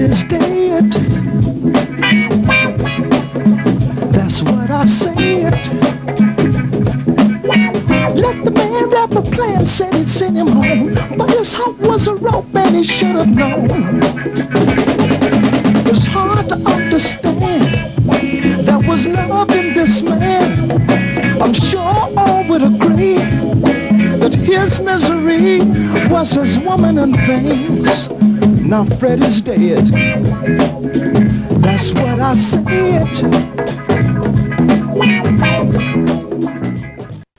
Freddy's dead. That's what I said. Let the man wrap a plan, said he'd send him home, but his heart was a rope and he should have known. It's hard to understand. There was love in this man. I'm sure all would agree that his misery was his woman and things. Now Freddy's dead. That's what I said.